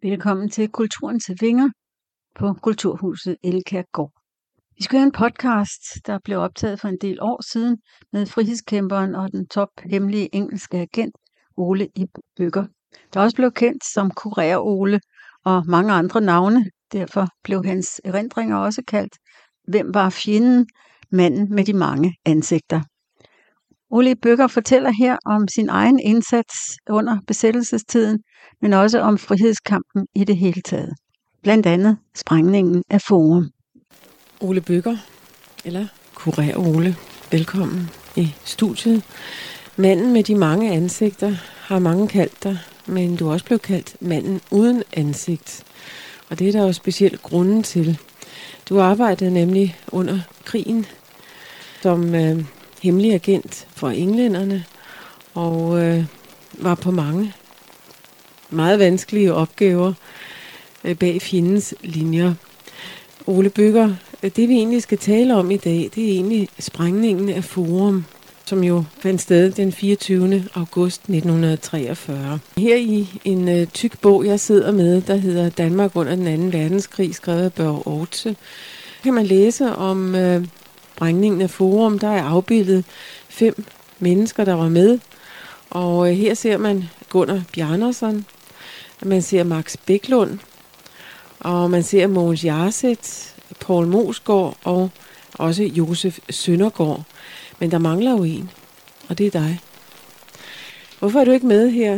Velkommen til Kulturens Vinger på Kulturhuset Elkjærgård. Vi skal høre en podcast, der blev optaget for en del år siden med frihedskæmperen og den tophemmelige engelske agent Ole Ib Bøgger, der også blev kendt som Kurér Ole og mange andre navne. Derfor blev hans erindringer også kaldt Hvem var fjenden? Manden med de mange ansigter. Ole Ib Bøgger fortæller her om sin egen indsats under besættelsestiden, men også om frihedskampen i det hele taget. Blandt andet sprængningen af Forum. Ole Bøgger, eller Kurér Ole, velkommen i studiet. Manden med de mange ansigter har mange kaldt dig, men du er også blevet kaldt manden uden ansigt. Og det er der jo specielt grunden til. Du arbejdede nemlig under krigen som hemmelig agent for englænderne, og var på mange meget vanskelige opgaver bag fjendens linjer. Ole Bøgger, det vi egentlig skal tale om i dag, det er egentlig sprængningen af Forum, som jo fandt sted den 24. august 1943. Her i en tyk bog, jeg sidder med, der hedder Danmark under den 2. verdenskrig, skrevet af Børge Ortse, kan man læse om sprængningen af Forum. Der er afbildet 5 mennesker, der var med, og her ser man Gunnar Bjarnason, man ser Max Bäcklund, og man ser Mogens Jarset, Poul Moesgaard og også Josef Søndergaard. Men der mangler jo en, og det er dig. Hvorfor er du ikke med her?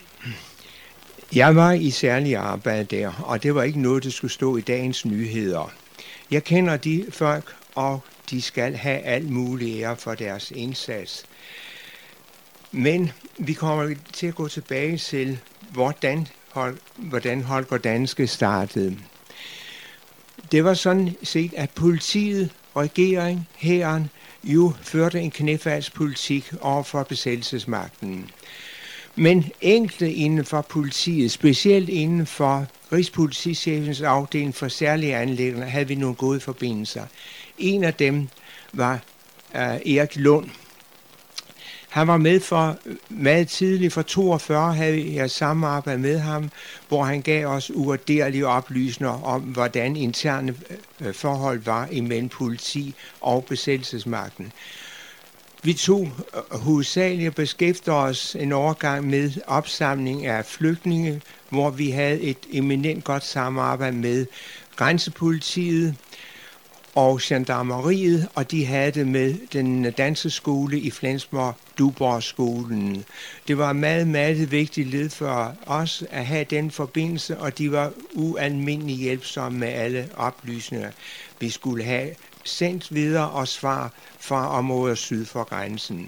Jeg var i særlig arbejde der, og det var ikke noget, der skulle stå i dagens nyheder. Jeg kender de folk, og de skal have alt muligt ære for deres indsats. Men vi kommer til at gå tilbage til, hvordan Holger Danske startede. Det var sådan set, at politiet, regering, hæren, jo førte en knæfaldspolitik over for besættelsesmagten. Men enkelte inden for politiet, specielt inden for Rigspolitichefens afdeling for særlige anliggender, havde vi nogle gode forbindelser. En af dem var Erik Lund. Han var med for meget tidligt, for 42 havde jeg samarbejdet med ham, hvor han gav os uvurderlige oplysninger om, hvordan interne forhold var imellem politi og besættelsesmagten. Vi tog hovedsageligt beskæftigede os en overgang med opsamling af flygtninge, hvor vi havde et eminent godt samarbejde med grænsepolitiet og gendarmeriet, og de havde det med den danske skole i Flensborg, Duborg-skolen. Det var meget, meget vigtigt led for os at have den forbindelse, og de var ualmindelig hjælpsomme med alle oplysninger, vi skulle have sendt videre og svar fra områder syd for grænsen.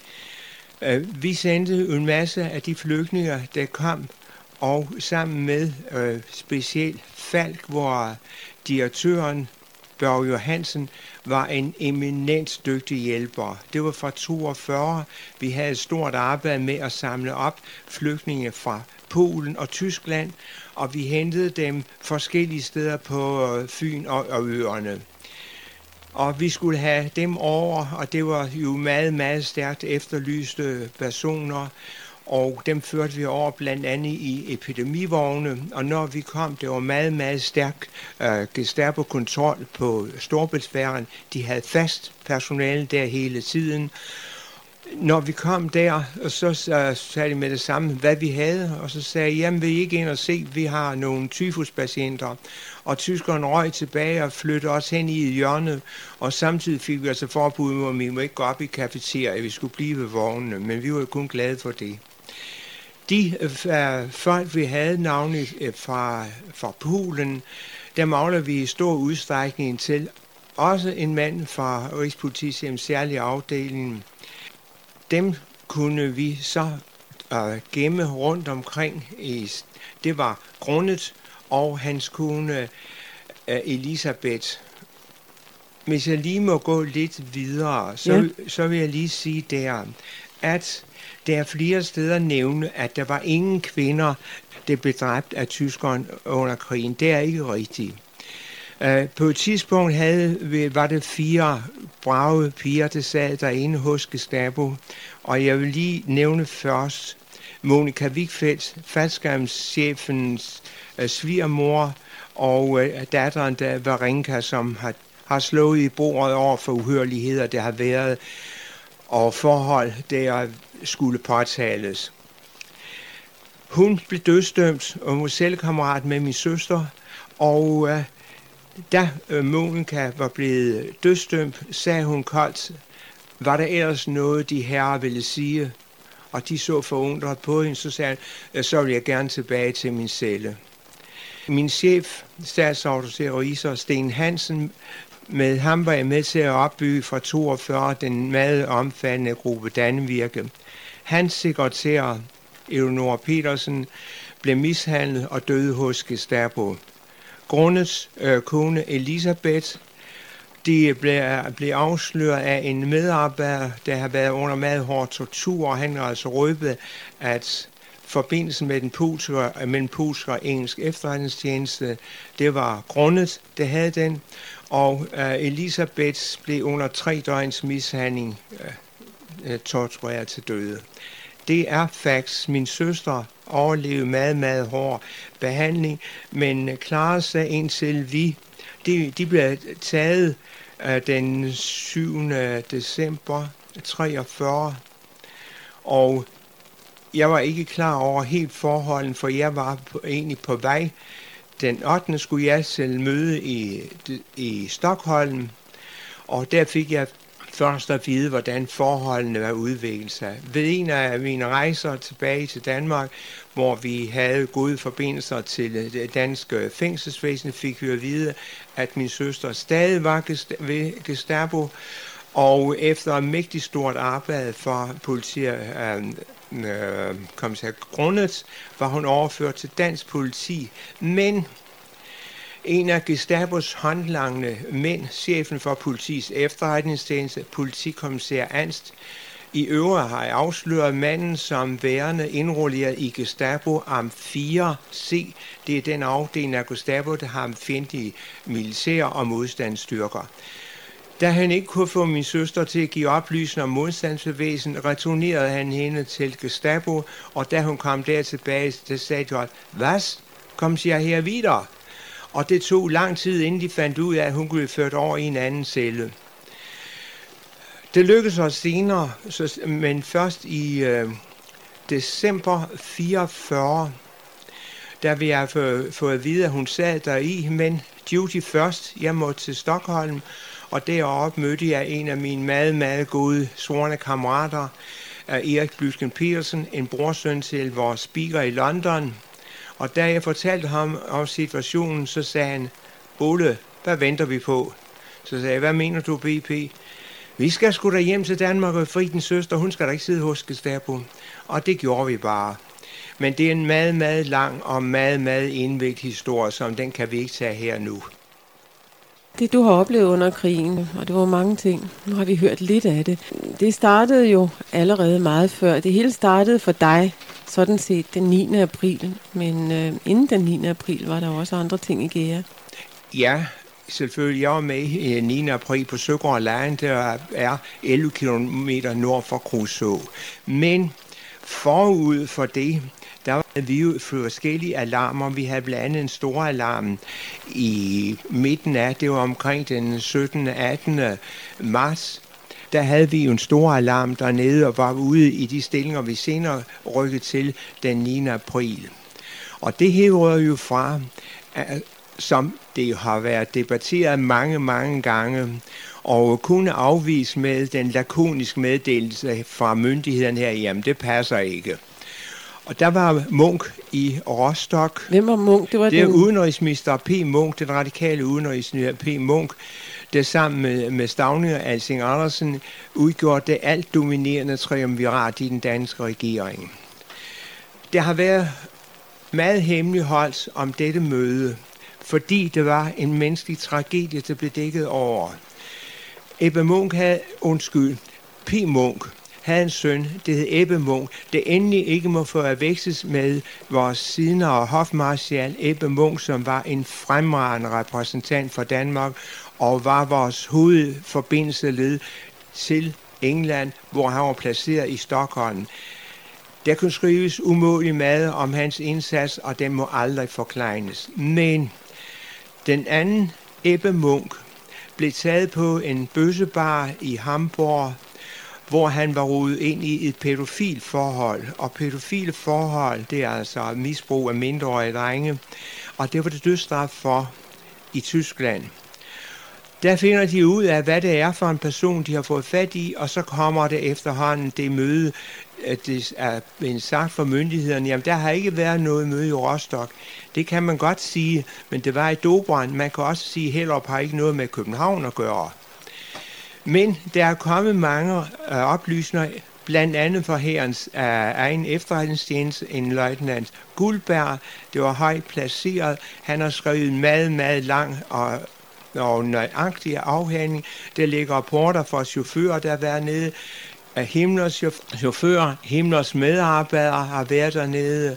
Vi sendte en masse af de flygtninge, der kom, og sammen med specielt Falk, hvor direktøren Børge Johansen var en eminent dygtig hjælper. Det var fra 42. Vi havde et stort arbejde med at samle op flygtninge fra Polen og Tyskland, og vi hentede dem forskellige steder på Fyn og øerne. Og vi skulle have dem over, og det var jo meget, meget stærkt efterlyste personer, og dem førte vi over blandt andet i epidemivogne, og når vi kom, det var meget, meget stærk Gestapo-kontrol på Storebæltsfærgen. De havde fast personale der hele tiden. Når vi kom der, så sagde de med det samme, hvad vi havde, og så sagde jeg, jamen vil I ikke ind og se, vi har nogle tyfuspatienter. Og tyskerne røg tilbage og flyttede os hen i hjørnet, og samtidig fik vi altså forbud, at vi må ikke gå op i kafeteriet, vi skulle blive ved vognene, men vi var kun glade for det. De folk, vi havde navnet fra Polen, der mangler vi i stor udstrækning til. Også en mand fra Rigspolitiets særlige afdeling. Dem kunne vi så gemme rundt omkring. Det var Grundet og hans kone Elisabeth. Hvis jeg lige må gå lidt videre, så vil jeg lige sige der, at der er flere steder nævne, at der var ingen kvinder, der blev dræbt af tyskerne under krigen. Det er ikke rigtigt. På et tidspunkt var det 4 brave piger, der sad derinde hos Gestapo, og jeg vil lige nævne først Monika Wigfeldt, faldskærmschefens svigermor og datteren der Varenka, som har slået i bordet over for uhørligheder, der har været, og forhold, der skulle påtales. Hun blev dødsdømt, og hun var selv kammerat med min søster, og da Monika var blevet dødsdømt, sagde hun koldt, var der ellers noget, de herrer ville sige? Og de så forundret på hende, så sagde han, så vil jeg gerne tilbage til min celle. Min chef, statsautoriseret revisor Sten Hansen, med ham var jeg med til at opbygge fra 42 den meget omfattende gruppe Dannevirke. Hans sekretær, Eleonora Petersen, blev mishandlet og døde hos Gestapo. Grundets kone Elisabeth, de blev afsløret af en medarbejder, der har været under meget hård tortur, og han har altså røbet, at forbindelsen med den polske og engelsk efterretningstjeneste, det var Grundet, der havde den, og Elisabeth blev under 3 døgns mishandling tortureret til døde. Det er facts. Min søster overlevede meget, meget hård behandling, men klarede sig indtil de blev taget den 7. december 43, og jeg var ikke klar over helt forholden, for jeg var egentlig på vej. Den 8. skulle jeg selv møde i Stockholm, og der fik jeg først at vide, hvordan forholdene var udviklet sig. Ved en af mine rejser tilbage til Danmark, hvor vi havde gode forbindelser til det danske fængselsvæsen, fik vi at vide, at min søster stadig var ved Gestapo, og efter et mægtigt stort arbejde for kommissær Grundet, var hun overført til dansk politi, men en af Gestapos håndlangende mænd, chefen for politiets efterretningstjeneste, politikommissær Ernst, i øvrigt har jeg afsløret manden som værende indrulleret i Gestapo Am 4C. Det er den afdeling af Gestapo, der har fjendtlige militær og modstandsstyrker. Da han ikke kunne få min søster til at give oplysninger om modstandsbevægelsen, returnerede han hende til Gestapo, og da hun kom der tilbage, der sagde de, hvad? Kom jeg her videre? Og det tog lang tid, inden de fandt ud af, at hun kunne blive ført over i en anden celle. Det lykkedes os senere, men først i december 44, da vi har fået at vide, at hun sad der i, men duty først. Jeg måtte til Stockholm, og deroppe mødte jeg en af mine meget, meget gode svorne kammerater, Erik Blytgen Petersen, en brorsøn til vores speaker i London. Og da jeg fortalte ham om situationen, så sagde han, Ole, hvad venter vi på? Så sagde jeg, hvad mener du, BP? Vi skal sgu da hjem til Danmark og fri din søster, hun skal da ikke sidde hos Gestapo. Og det gjorde vi bare. Men det er en meget, meget lang og meget, meget indviklet historie, som den kan vi ikke tage her nu. Det du har oplevet under krigen, og det var mange ting, nu har vi hørt lidt af det. Det startede jo allerede meget før. Det hele startede for dig, sådan set den 9. april. Men inden den 9. april var der også andre ting i gære. Ja, selvfølgelig. Jeg var med i 9. april på Søgård Lejren, der er 11 km nord for Kruså. Men forud for det, der var vi jo forskellige alarmer. Vi havde blandt andet en stor alarm i midten af, det var omkring den 17. 18. marts. Der havde vi jo en stor alarm dernede og var ude i de stillinger, vi senere rykkede til den 9. april. Og det hæver jo fra, som det har været debatteret mange, mange gange, og kunne afvise med den lakoniske meddelelse fra myndighederne her, jamen det passer ikke. Og der var Munch i Rostock. Hvem var Munch? Det er udenrigsminister P. Munch, den radikale udenrigsminister P. Munch, der sammen med Stauning og Alsing Andersen udgjorde det alt dominerende triumvirat i den danske regering. Der har været meget hemmeligholdt om dette møde, fordi det var en menneskelig tragedie, der blev dækket over. Ebbe Munch P. Munch havde en søn, det hed Ebbe Munch, det endelig ikke må få at veksles med vores senere hofmarskal Ebbe Munch, som var en fremragende repræsentant for Danmark og var vores hovedforbindelseled til England, hvor han var placeret i Stockholm. Der kunne skrives umådeligt meget om hans indsats, og den må aldrig forklejnes. Men den anden, Ebbe Munk, blev taget på en bøssebar i Hamburg, hvor han var rodet ind i et pædofil forhold. Og pædofile forhold, det er altså misbrug af mindreårige drenge, og det var det dødsstraf for i Tyskland. Der finder de ud af, hvad det er for en person, de har fået fat i, og så kommer det efterhånden det møde, det er en sagt for myndighederne, jamen der har ikke været noget møde i Rostock. Det kan man godt sige, men det var i Dobrindt. Man kan også sige, at Hellerup har ikke noget med København at gøre. Men der er kommet mange oplysninger, blandt andet fra hærens egen efterretningstjeneste, en løjtnant Guldberg. Det var højt placeret. Han har skrevet en meget lang og nøjagtig afhandling. Der ligger rapporter fra chauffører, der har været nede. Himmlers chauffører, Himmlers medarbejdere har været dernede.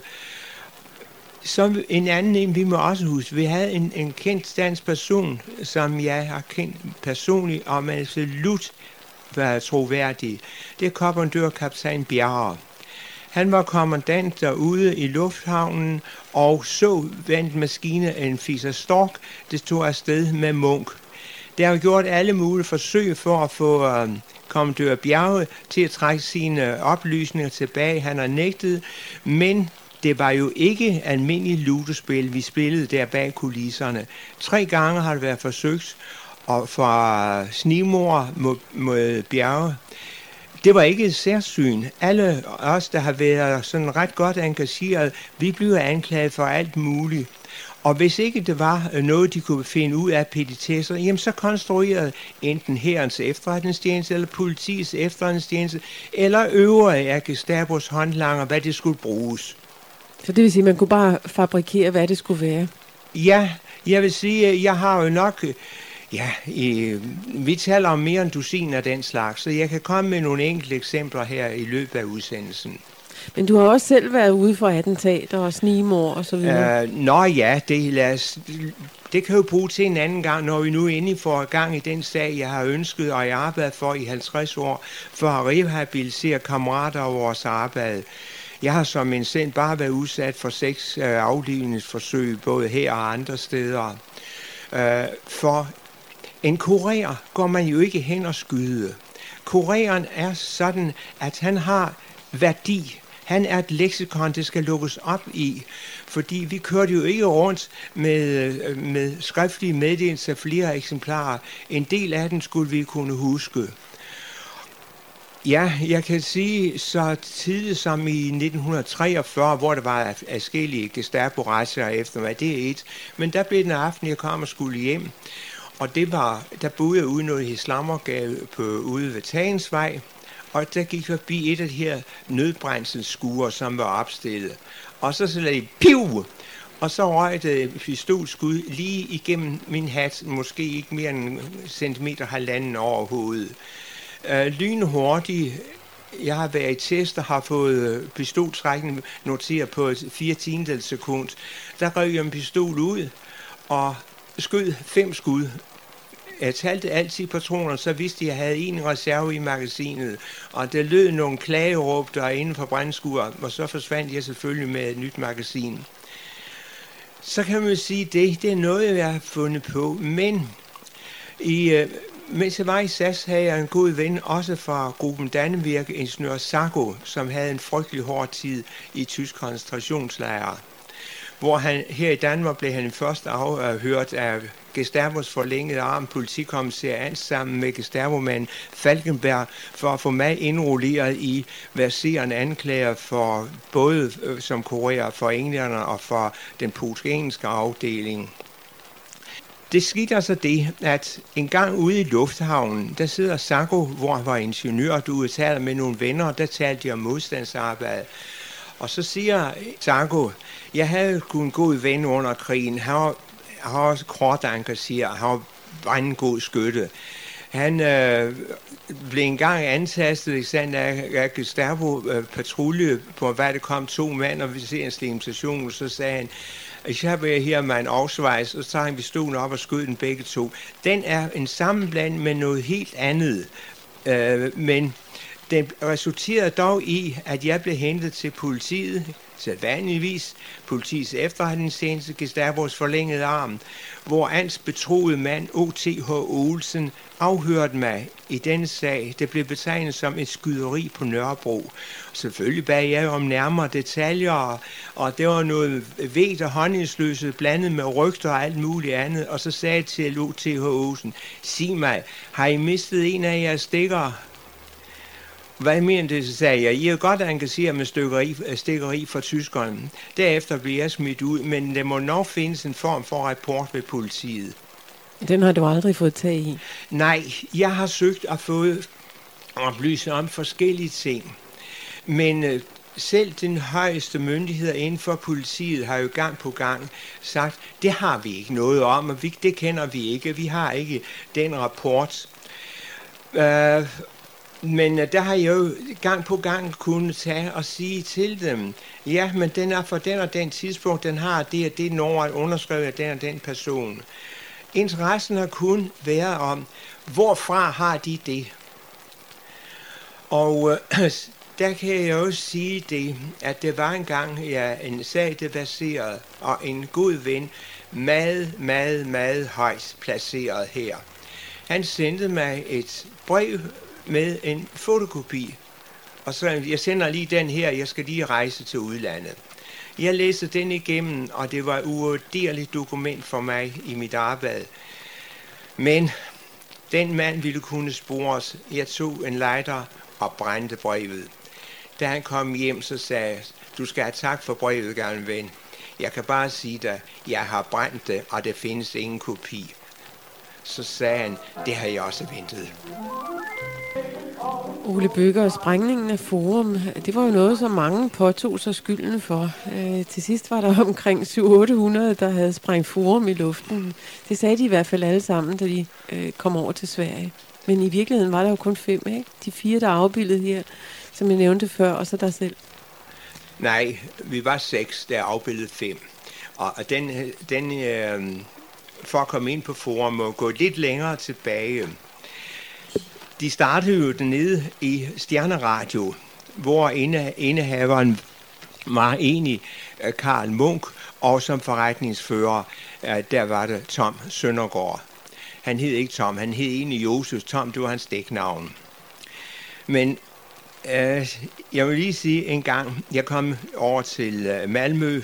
Som en anden, vi må også huske, vi havde en kendt dansk person, som jeg har kendt personligt, og man absolut var troværdig. Det er kommandørkaptajn Bjerre. Han var kommandant derude i lufthavnen, og så vandt maskine en Fischer Stork, det tog afsted med Munk. Der har gjort alle mulige forsøg for at få kommandør Bjerre til at trække sine oplysninger tilbage. Han har nægtet, men det var jo ikke almindelig lutespil, vi spillede der bag kulisserne. 3 gange har det været forsøgt, og fra snigmord mod Bjerre. Det var ikke et særsyn. Alle os, der har været sådan ret godt engageret, vi blev anklaget for alt muligt. Og hvis ikke det var noget, de kunne finde ud af petitesser, jamen så konstruerede enten hærens efterretningstjeneste, eller politiets efterretningstjeneste, eller øvrige af Gestapos håndlanger, hvad det skulle bruges. Så det vil sige, at man kunne bare fabrikere, hvad det skulle være? Ja, jeg vil sige, at jeg har jo nok... vi taler om mere end dusin af den slags, så jeg kan komme med nogle enkelte eksempler her i løbet af udsendelsen. Men du har også selv været ude for attentater og snigmord og så videre. Det kan jo bruge til en anden gang, når vi nu endelig får gang i den sag, jeg har ønsket og jeg har arbejdet for i 50 år, for at rehabilitere kammerater over vores arbejde. Jeg har som en send bare været udsat for 6 aflivningsforsøg, både her og andre steder. For en kurer går man jo ikke hen og skyde. Kureren er sådan, at han har værdi. Han er et leksikon, det skal lukkes op i, fordi vi kørte jo ikke rundt med skriftlige meddelelser af flere eksemplarer. En del af den skulle vi kunne huske. Ja, jeg kan sige så tidligt som i 1943, hvor der var adskillige Gestapo-retssager efter mig, det er et. Men der blev den aften, jeg kom og skulle hjem, og der boede jeg ude noget islamopgave ude ved Tagensvej, og der gik forbi et af de her nødbrændselsskuer, som var opstillet. Og så lagde jeg piv! Og så røg det pistolskud lige igennem min hat, måske ikke mere end 1,5 centimeter over hovedet. Lynhurtigt. Jeg har været i test og har fået pistoltrækning noteret på 0,4 sekund. Der røg jeg en pistol ud og skød 5 skud. Jeg talte altid patroner, så vidste jeg havde en reserve i magasinet. Og der lød nogle klageråb derinde fra brændskuer, og så forsvandt jeg selvfølgelig med et nyt magasin. Så kan man sige, det er noget, jeg har fundet på. Men mens jeg var i SAS, havde jeg en god ven, også fra gruppen Dannevirke, ingeniør Sacco, som havde en frygtelig hård tid i tysk koncentrationslejre. Hvor her i Danmark blev han først afhørt af Gestapos forlængede arm, politikommissær Ans, sammen med Gestapo-manden Falkenberg, for at få mig indrulleret i verserende anklager for både som kurer for englænderne og for den polsk-engelske afdeling. Det skete altså det, at en gang ude i lufthavnen, der sidder Sacco, hvor han var ingeniør, du taler med nogle venner, der talte de om modstandsarbejde. Og så siger Sacco, jeg havde kun en god ven under krigen, han var også kortanker, siger, han var en god skytte. Han blev engang antastet af Gestapo-patrulje, på hvad det kom 2 mand, og vi ser en station, så sagde han, ich habe her mein Ausweis, og så tager han pistolen op og skød den begge 2. Den er en sammenblanding med noget helt andet, men Den resulterede dog i, at jeg blev hentet til politiet, sædvanligvis politiets efterretningstjeneste, Gestapos forlængede arm, hvor Ans betroede mand O.T.H. Olsen afhørte mig i denne sag. Det blev betegnet som et skyderi på Nørrebro. Selvfølgelig bad jeg om nærmere detaljer, og det var noget vedt og honningsløse blandet med rygter og alt muligt andet. Og så sagde jeg til O.T.H. Olsen, sig mig, har I mistet en af jeres stikkere? Hvad mener det, så sagde jeg. I er godt engageret med stikkeri fra tyskerne. Derefter blev jeg smidt ud, men der må nok findes en form for rapport ved politiet. Den har du aldrig fået tag i? Nej, jeg har søgt at få oplysninger om forskellige ting. Men selv den højeste myndighed inden for politiet har jo gang på gang sagt, det har vi ikke noget om, og det kender vi ikke. Vi har ikke den rapport. Men der har jeg jo gang på gang kunnet tage og sige til dem, ja, men den er for den og den tidspunkt, den har det og det nummer underskrevet af den og den person. Interessen har kun været om, hvorfra har de det? Og der kan jeg også sige det, at det var engang en sag, det baserede, og en god ven, meget højt placeret her. Han sendte mig et brev med en fotokopi, og så jeg sender lige den her, jeg skal lige rejse til udlandet. Jeg læste den igennem, og det var et uvurderligt dokument for mig i mit arbejde. Men den mand ville kunne spores. Jeg tog en lighter og brændte brevet. Da han kom hjem, så sagde jeg, du skal have tak for brevet, gamle ven. Jeg kan bare sige dig, jeg har brændt det, og der findes ingen kopi. Så sagde han, det har jeg også ventet. Ole Bøger, sprængningen af Forum, det var jo noget, som mange påtog sig skylden for. Til sidst var der omkring 700-800, der havde sprængt Forum i luften. Det sagde de i hvert fald alle sammen, da de kom over til Sverige. Men i virkeligheden var der jo kun 5, ikke? De 4, der er afbildet her, som jeg nævnte før, og så dig selv. Nej, vi var 6, der er afbildet 5. Og den for at komme ind på Forum må gå lidt længere tilbage. De startede jo dernede i Stjerneradio, hvor indehaveren var egentlig Karl Munk, og som forretningsfører, der var det Tom Søndergaard. Han hed ikke Tom, han hed egentlig Josef. Tom, det var hans dæknavn. Men jeg vil lige sige en gang, jeg kom over til Malmø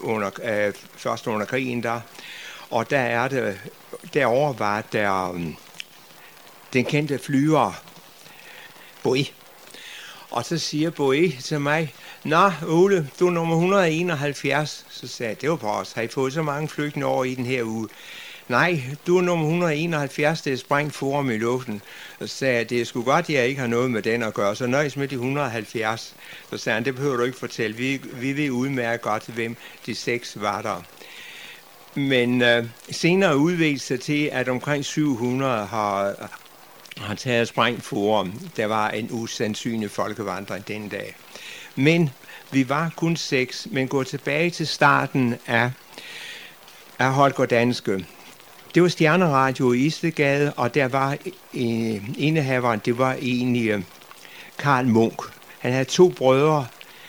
først under krigen der, og derovre var der den kendte flyver, Boe. Og så siger Boe til mig, nå Ole, du er nummer 171. Så sagde jeg, det var på os. Har I fået så mange flygtninge over i den her uge? Nej, du er nummer 171, det er sprængt Forum i luften. Så sagde jeg, det er sgu godt, jeg ikke har noget med den at gøre. Så nøjes med de 170. Så sagde han, det behøver du ikke fortælle. Vi vil udmærke godt, hvem de 6 var der. Men senere udviklet sig til, at omkring 700 har taget sprængt Forum. Der var en usandsynlig folkevandring den dag. Men vi var kun 6, men gå tilbage til starten af Holger Danske. Det var Stjerneradio i Istegade, og der var indehaveren, det var egentlig Karl Munk. Han havde 2 brødre,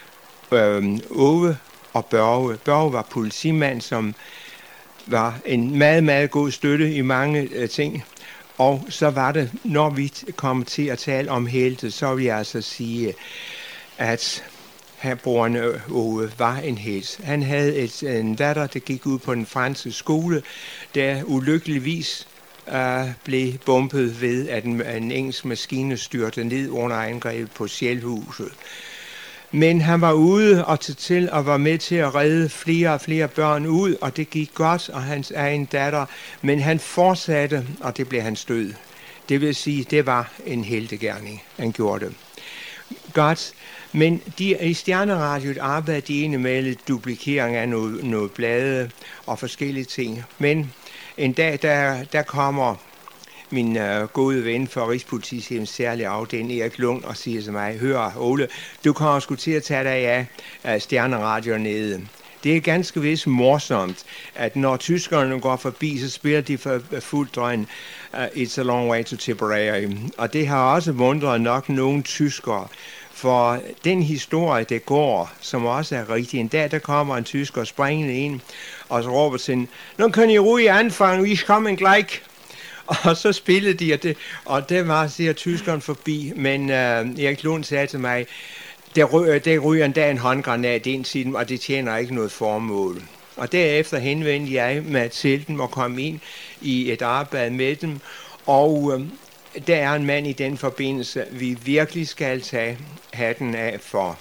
Ove og Børge. Børge var politimand, som var en meget god støtte i mange ting. Og så var det, når vi kom til at tale om helte, så vil jeg altså sige, at broren Ove var en helt. Han havde en datter, der gik ud på den franske skole, der ulykkeligvis blev bombet ved, at en engelsk maskine styrte ned under angrebet på Sjælhuset. Men han var ude og var med til at redde flere og flere børn ud, og det gik godt, og hans egen datter. Men han fortsatte, og det blev hans død. Det vil sige, det var en heltegerning, han gjorde det. Godt, men i Stjerneradiot arbejdede de indimellem duplikering af noget blade og forskellige ting. Men en dag, der kommer min gode ven for Rigspolitiets særlige afdeling, Erik Lund, og siger til mig, hør Ole, du kommer sgu til at tage dig af Stjerneradio nede. Det er ganske vist morsomt, at når tyskerne går forbi, så spiller de for fuldt drøn It's a Long Way to Tipperary. Og det har også wundret nok nogle tyskere, for den historie, det går, som også er rigtig. En dag, der kommer en tysker springende ind, og så råber til, nu kan I ruhig anfange, vi kommer gleich. Og så spillede de, og det var, siger tyskeren forbi, men Erik Lund sagde til mig, der ryger en dag en håndgranat ind til dem, og det tjener ikke noget formål. Og derefter henvendte jeg mig til dem og kom ind i et arbejde med dem, og der er en mand i den forbindelse, vi virkelig skal tage hatten af for.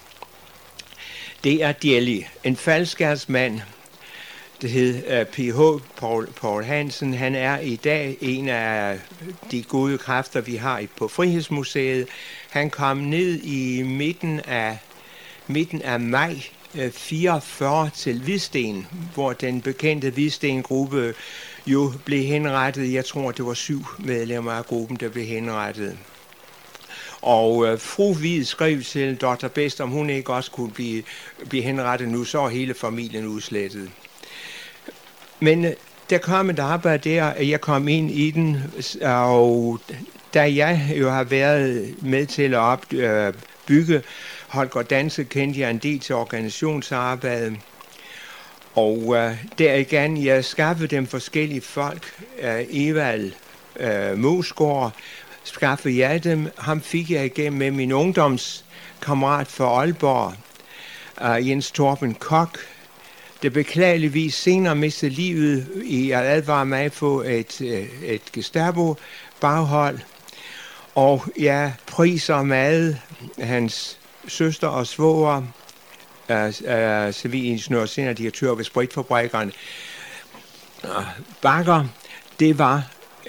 Det er Djelli, en faldskærmsmand. Det hed P.H. Paul Hansen. Han er i dag en af de gode kræfter, vi har på Frihedsmuseet. Han kom ned i midten af maj 44 til Hvidsten, hvor den bekendte Hvidsten-gruppe jo blev henrettet. Jeg tror, det var 7 medlemmer af gruppen, der blev henrettet. Og fru Hvid skrev til Dr. Best, om hun ikke også kunne blive henrettet nu, så var hele familien udslettet. Men der kom et arbejde der, og jeg kom ind i den, og da jeg jo har været med til at bygge Holger Danske, kendte jeg en del til organisationsarbejde. Og der igen, jeg skaffede dem forskellige folk. Evald Mosgaard skaffede jeg dem. Ham fik jeg igennem med min ungdomskammerat fra Aalborg, Jens Torben Kok. Det beklageligvis senere mistede livet i at advare mig på et Gestapo-baghold. Og jeg priser meget hans søster og svoger, civilingeniør og senere direktør ved spritfabrikkerne. Bakker, det var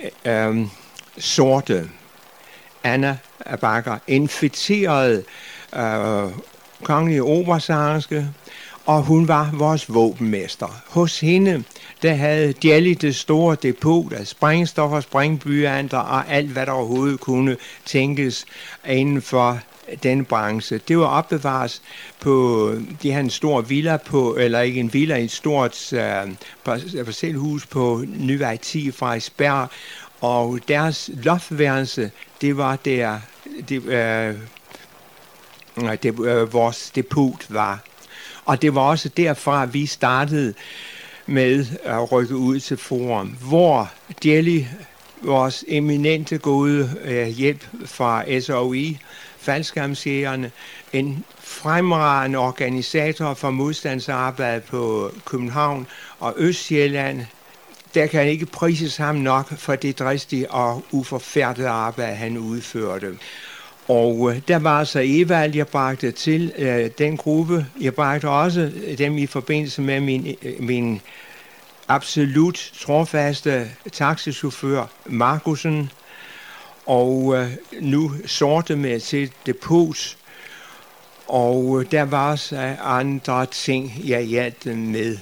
sorte. Anna Bakker, infiteret kongelige operasangerske, og hun var vores våbenmester. Hos hende, der havde Djelli det store depot af sprængstoffer, sprængblyanter og alt, hvad der overhovedet kunne tænkes inden for den branche. Det var opbevares på, de havde en stor villa på, eller ikke en villa, et stort parcelhus på Nyvej 10 Frederiksberg, og deres loftværelse, det var der, vores depot var. Og det var også derfra, vi startede med at rykke ud til Forum, hvor Djelli, vores eminente gode hjælp fra SOI, faldskærmsjægerne, en fremragende organisator for modstandsarbejde på København og Østsjælland. Der kan ikke prises ham nok for det dristige og uforfærdede arbejde, han udførte. Og der var altså Evald, jeg bragte til den gruppe. Jeg bragte også dem i forbindelse med min absolut trofaste taxichauffør, Markusen. Og nu sorte med til depot. Og der var også andre ting, jeg hjalp dem med.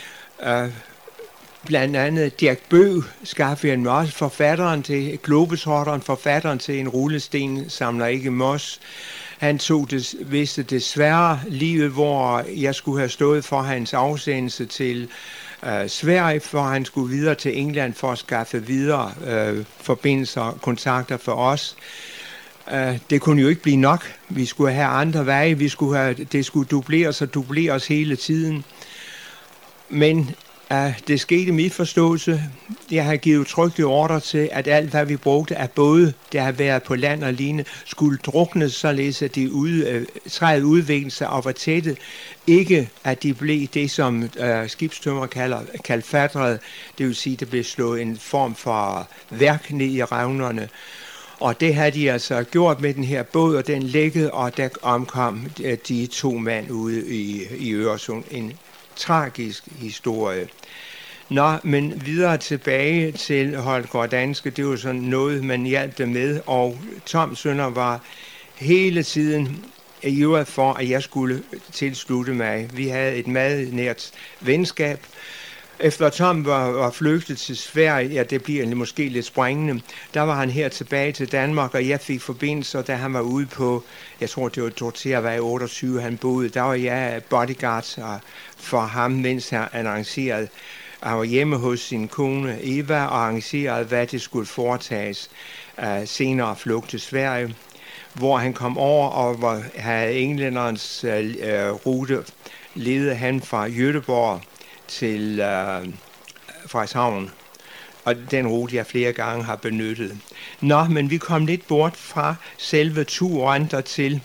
Blandt andet Dirk Bøg skaffede jeg også, forfatteren til Globetrotteren, forfatteren til En rullesten samler ikke mos. Han vidste desværre livet, hvor jeg skulle have stået for hans afsendelse til Sverige, for han skulle videre til England for at skaffe videre forbindelser og kontakter for os. Det kunne jo ikke blive nok. Vi skulle have andre veje, det skulle dubleres hele tiden. Men det skete min forståelse. Jeg har givet trygtige ordre til, at alt, hvad vi brugte af både, der har været på land og lignende, skulle druknes, således at træet udviklede sig og var tætte. Ikke at de blev det, som skibstømmer kalder kalfatret, det vil sige, at det blev slået en form for værk ned i revnerne. Og det havde de altså gjort med den her båd, og den lækkede, og der omkom de 2 mand ude i Øresund. En tragisk historie. Nå, men videre tilbage til Holger Danske, det var sådan noget, man hjalp dem med, og Tom Sønder var hele tiden i øvrigt for, at jeg skulle tilslutte mig. Vi havde et meget nært venskab. Efter Tom var flygtet til Sverige, ja, det bliver måske lidt sprængende, der var han her tilbage til Danmark, og jeg fik forbindelser, da han var ude på, jeg tror det var til at være 28, han boede. Der var jeg bodyguard for ham, mens han arrangerede. Han var hjemme hos sin kone Eva og arrangerede, hvad det skulle foretages. Senere flugt til Sverige, hvor han kom over og havde englænderens rute, ledede han fra Göteborg til Frederikshavn, og den rute jeg flere gange har benyttet. Nå, men vi kom lidt bort fra selve turen dertil.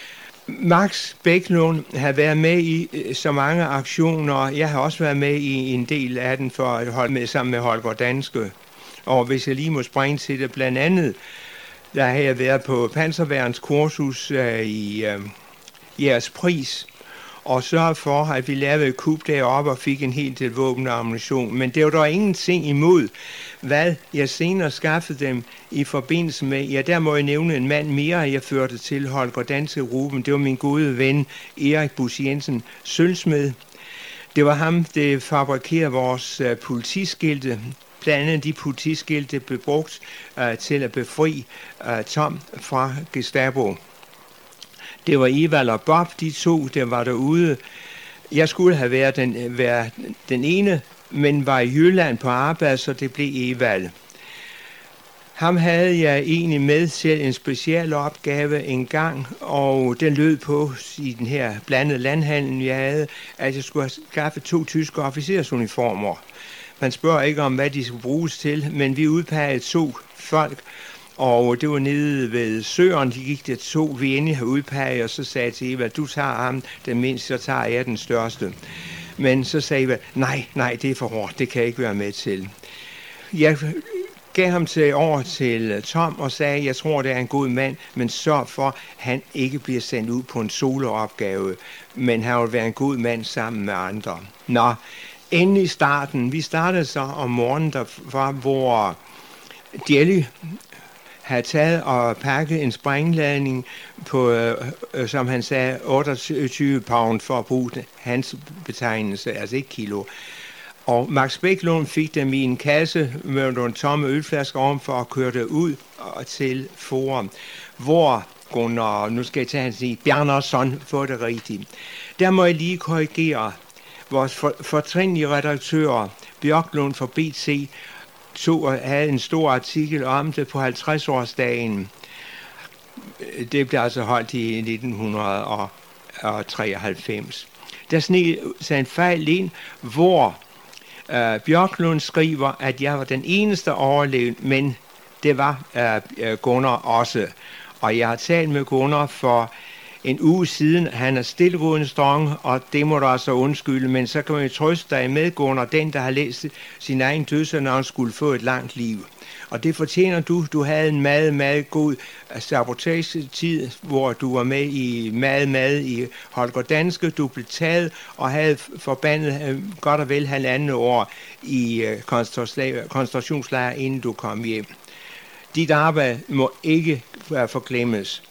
Max Bäcklund har været med i så mange aktioner. Jeg har også været med i en del af den for at holde med sammen med Holger Danske. Og hvis jeg lige må springe til det, blandt andet, der har jeg været på Panserværns kursus i jeres pris, og sørge for, at vi lavede et kup deroppe og fik en hel del våben og ammunition. Men det var der ingenting imod, hvad jeg senere skaffede dem i forbindelse med. Ja, der må jeg nævne en mand mere, jeg førte til Holger Danske Ruben. Det var min gode ven Erik Bus Jensen, sølvsmed. Det var ham, der fabrikerede vores politiskilte. Blandt andet de politiskilte blev brugt til at befri Tom fra Gestapo. Det var Evald og Bob, de to, der var derude. Jeg skulle have været den ene, men var i Jylland på arbejde, så det blev Evald. Ham havde jeg egentlig med til en speciel opgave en gang, og den lød på i den her blandede landhandel, jeg havde, at jeg skulle have skaffet 2 tyske officersuniformer. Man spørger ikke om, hvad de skulle bruges til, men vi udpegede 2 folk, og det var nede ved Søren, de gik der 2, vi endelig havde udpeget, og så sagde jeg til Eva, du tager ham den mindste, så tager jeg den største. Men så sagde Eva, nej, det er for hårdt, det kan jeg ikke være med til. Jeg gav ham over til Tom og sagde, jeg tror, det er en god mand, men sørg for, at han ikke bliver sendt ud på en soloopgave, men han vil være en god mand sammen med andre. Nå, endelig starten. Vi startede så om morgenen, hvor Jelly havde taget og pakket en sprængladning på, som han sagde, 28 pound for at bruge hans betegnelse, altså ikke kilo. Og Max Bäcklund fik dem i en kasse med nogle tomme ølflasker om for at køre det ud til Forum, hvor Gunnar, nu skal jeg tage hans Bjarnason, for det rigtigt. Der må jeg lige korrigere. Vores fortrinlige redaktør, Bjørklund fra BT, havde en stor artikel om det på 50-årsdagen. Det blev altså holdt i 1993. Der sneg sig en fejl ind, hvor Bjørklund skriver, at jeg var den eneste overlevende, men det var Gunnar også. Og jeg har talt med Gunnar for en uge siden. Han er stillrådende strong, og det må du altså undskylde, men så kan man jo trøste dig med, Gunnar, den, der har læst sin egen dødsannonce, skulle få et langt liv. Og det fortjener du. Du havde en meget god sabotagetid, hvor du var med i meget i Holger Danske. Du blev taget og havde forbandet godt og vel 1,5 år i koncentrationslejr, inden du kom hjem. Dit arbejde må ikke forglemmes.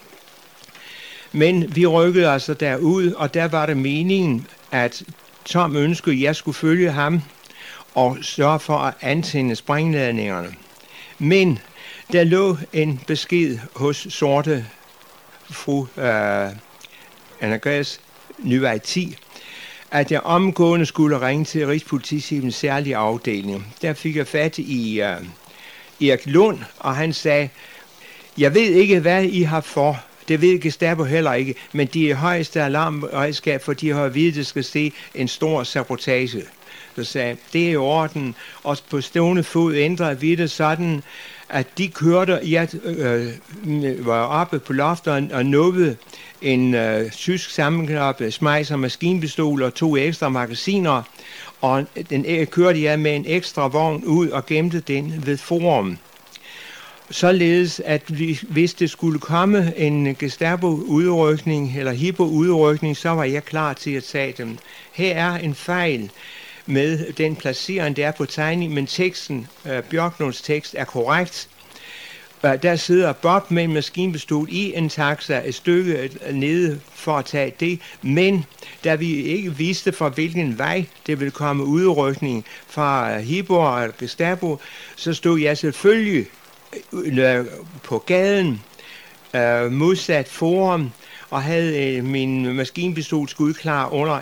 Men vi rykkede altså derud, og der var det meningen, at Tom ønskede, at jeg skulle følge ham og sørge for at antænde sprængladningerne. Men der lå en besked hos sorte fru Anna-Grethes Nyvej 10, at jeg omgående skulle ringe til Rigspolitichefens særlige afdeling. Der fik jeg fat i Erik Lund, og han sagde, jeg ved ikke, hvad I har for. Det ved Gestapo heller ikke, men de er højeste alarmredskab, for de har at vide, at det skal se en stor sabotage. Så sagde det er i orden, og på stående fod ændrede vi det sådan, at de kørte, jeg var oppe på loftet og nubbede en tysk sammenklappet smejser maskinpistol og 2 ekstra magasiner, og den kørte jeg med en ekstra vogn ud og gemte den ved Forum. Således, at hvis det skulle komme en Gestapo-udrykning eller Hippo-udrykning, så var jeg klar til at tage dem. Her er en fejl med den placering, der er på tegning, men teksten, Bjørklunds tekst, er korrekt. Der sidder Bob med en maskinpistol i en taxa et stykke nede for at tage det, men da vi ikke vidste fra hvilken vej det ville komme udrykning fra Hibor og Gestapo, så stod jeg selvfølgelig på gaden modsat Forum og havde min maskinpistol skudklar under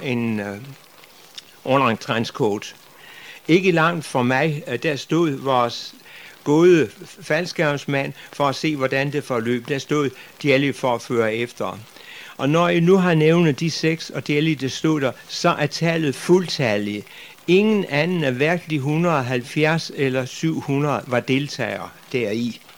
en trenchcoat. Ikke langt fra mig, der stod vores gode faldskærmsmand for at se, hvordan det forløb. Der stod Jelly for at føre efter. Og når jeg nu har nævnt de 6, og Jelly det stod der, så er tallet fuldtalligt. Ingen anden af hverken de 170 eller 700 var deltagere deri.